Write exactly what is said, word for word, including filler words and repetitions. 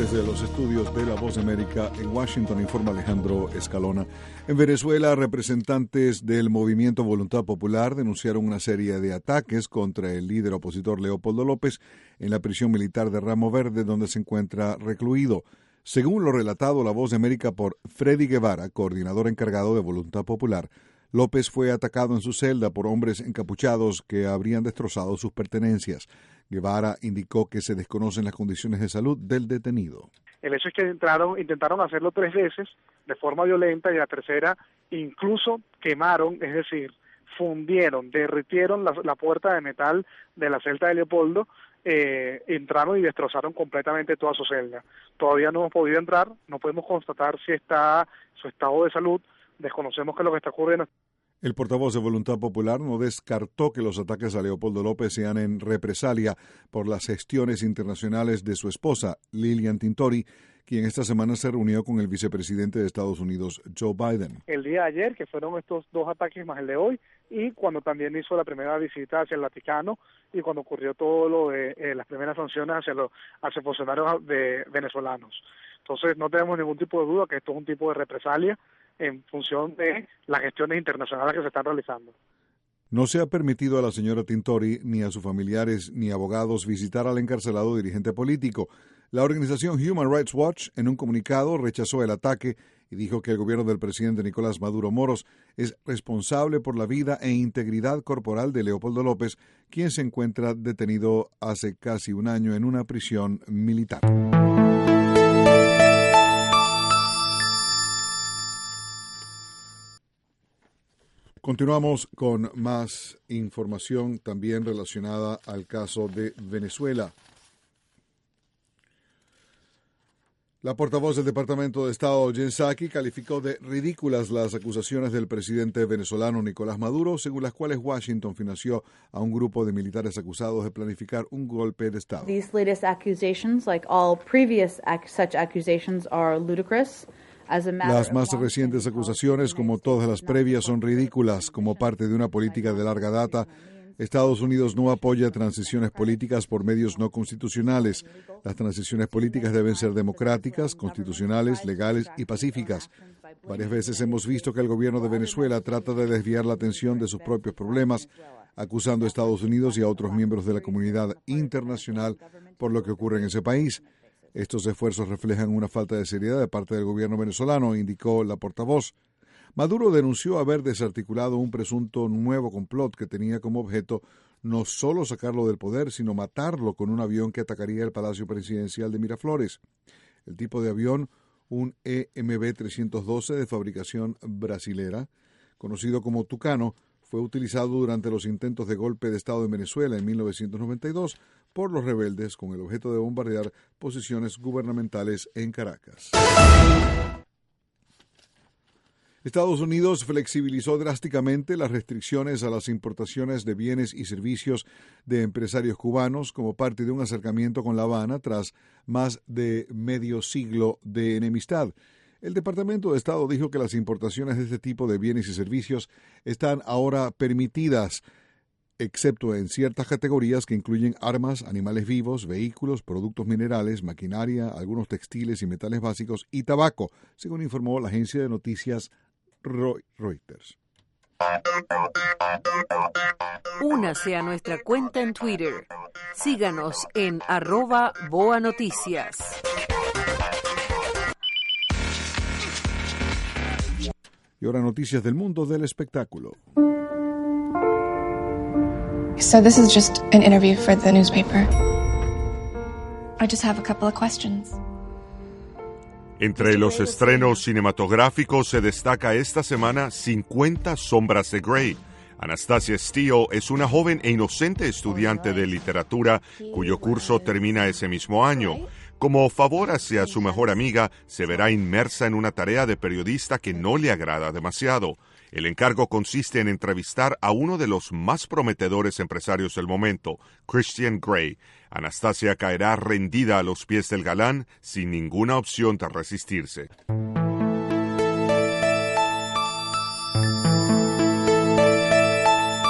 Desde los estudios de La Voz de América en Washington, informa Alejandro Escalona. En Venezuela, representantes del movimiento Voluntad Popular denunciaron una serie de ataques contra el líder opositor Leopoldo López en la prisión militar de Ramo Verde, donde se encuentra recluido. Según lo relatado a La Voz de América por Freddy Guevara, coordinador encargado de Voluntad Popular, López fue atacado en su celda por hombres encapuchados que habrían destrozado sus pertenencias. Guevara indicó que se desconocen las condiciones de salud del detenido. El hecho es que entraron, intentaron hacerlo tres veces de forma violenta y la tercera incluso quemaron, es decir, fundieron, derritieron la, la puerta de metal de la celda de Leopoldo, eh, entraron y destrozaron completamente toda su celda. Todavía no hemos podido entrar, no podemos constatar si está su estado de salud, desconocemos qué es lo que está ocurriendo. El portavoz de Voluntad Popular no descartó que los ataques a Leopoldo López sean en represalia por las gestiones internacionales de su esposa, Lilian Tintori, quien esta semana se reunió con el vicepresidente de Estados Unidos, Joe Biden. El día de ayer, que fueron estos dos ataques más el de hoy, y cuando también hizo la primera visita hacia el Vaticano, y cuando ocurrió todo lo de eh, las primeras sanciones hacia los hacia funcionarios de venezolanos. Entonces, no tenemos ningún tipo de duda que esto es un tipo de represalia en función de las gestiones internacionales que se están realizando. No se ha permitido a la señora Tintori, ni a sus familiares, ni abogados visitar al encarcelado dirigente político. La organización Human Rights Watch, en un comunicado, rechazó el ataque y dijo que el gobierno del presidente Nicolás Maduro Moros es responsable por la vida e integridad corporal de Leopoldo López, quien se encuentra detenido hace casi un año en una prisión militar. Continuamos con más información también relacionada al caso de Venezuela. La portavoz del Departamento de Estado, Jen Psaki, calificó de ridículas las acusaciones del presidente venezolano Nicolás Maduro, según las cuales Washington financió a un grupo de militares acusados de planificar un golpe de Estado. These latest accusations, like all previous ac- such accusations, are ludicrous. Las más recientes acusaciones, como todas las previas, son ridículas. Como parte de una política de larga data, Estados Unidos no apoya transiciones políticas por medios no constitucionales. Las transiciones políticas deben ser democráticas, constitucionales, legales y pacíficas. Varias veces hemos visto que el gobierno de Venezuela trata de desviar la atención de sus propios problemas, acusando a Estados Unidos y a otros miembros de la comunidad internacional por lo que ocurre en ese país. Estos esfuerzos reflejan una falta de seriedad de parte del gobierno venezolano, indicó la portavoz. Maduro denunció haber desarticulado un presunto nuevo complot que tenía como objeto no solo sacarlo del poder, sino matarlo con un avión que atacaría el Palacio Presidencial de Miraflores. El tipo de avión, un E M B trescientos doce de fabricación brasilera, conocido como Tucano, fue utilizado durante los intentos de golpe de Estado en Venezuela en mil novecientos noventa y dos por los rebeldes con el objeto de bombardear posiciones gubernamentales en Caracas. Estados Unidos flexibilizó drásticamente las restricciones a las importaciones de bienes y servicios de empresarios cubanos como parte de un acercamiento con La Habana tras más de medio siglo de enemistad. El Departamento de Estado dijo que las importaciones de este tipo de bienes y servicios están ahora permitidas, excepto en ciertas categorías que incluyen armas, animales vivos, vehículos, productos minerales, maquinaria, algunos textiles y metales básicos y tabaco, según informó la agencia de noticias Reuters. Únase a nuestra cuenta en Twitter. Síganos en arroba Boa Noticias. Y ahora noticias del mundo del espectáculo. So this is just an interview for the newspaper. I just have a couple of questions. Entre los estrenos cinematográficos se destaca esta semana cincuenta sombras de Grey. Anastasia Steele es una joven e inocente estudiante de literatura cuyo curso termina ese mismo año. Como favor hacia su mejor amiga, se verá inmersa en una tarea de periodista que no le agrada demasiado. El encargo consiste en entrevistar a uno de los más prometedores empresarios del momento, Christian Grey. Anastasia caerá rendida a los pies del galán sin ninguna opción de resistirse.